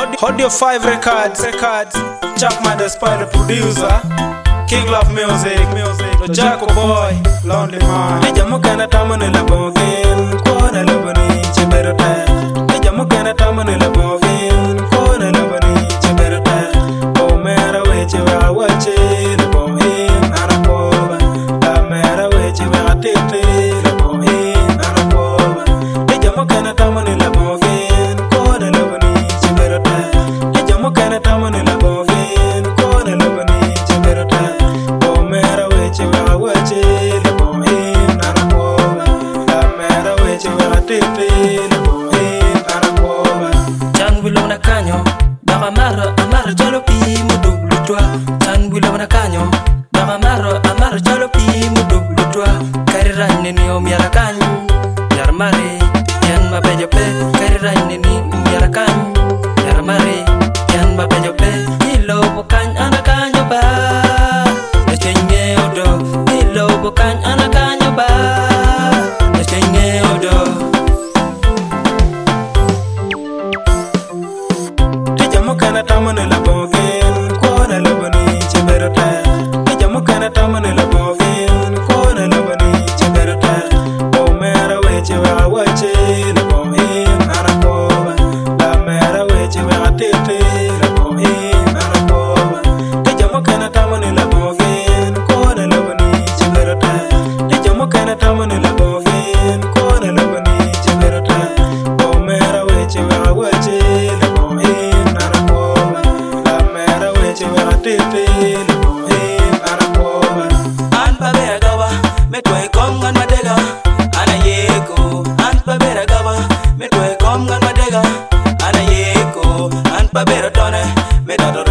Audio 5 records. Chapman the spider producer. King Love Music. Jaco Boy, Lonely Man. Jamukana tamane la bogin, kona labani cheberata. Jamukana tamane la bogin, kona labani cheberata. O mera weche wa wache la bogin anapoba. La mera weche wa tete la bogin anapoba. Jamukana tamane la bogin, kona labani cheberata. Jamukana tamane la bogin, kona labani cheberata. O mera weche wa wache la bogin anapoba. La mera weche wa tete la bogin anapoba. Chan bulo na kanyo, baka amar jalo pi mudublu twa. Chan bulo na kanyo, baka amar jalo pi mudublu twa. Kariran ni omiara kanyo, yar mare, yan mabejo pe. Kariran ni omiara kanyo, yar mare, yan mabejo pe. Ilo bukan anakanyo ba, echenye odo. Ilo bukan anakanyo ba, echenye odo. Jamukana tamane la bogin, kona labani cheberata. Jamukana tamane la bogin, kona labani cheberata. O mera weche wa wache la bogin anapoba. La mera weche wa tete la bogin anapoba. Jamukana tamane la bogin, kona labani cheberata. Jamukana tamane la bogin, kona labani cheberata. O mera weche wa wache la bogin anapoba. La mera weche wa tete la bogin anapoba. An pa bera gaba, me toy kom gan madega. Ana yeko, an pa bera gaba, me toy kom gan madega. Ana yeko, an pa bera tone, me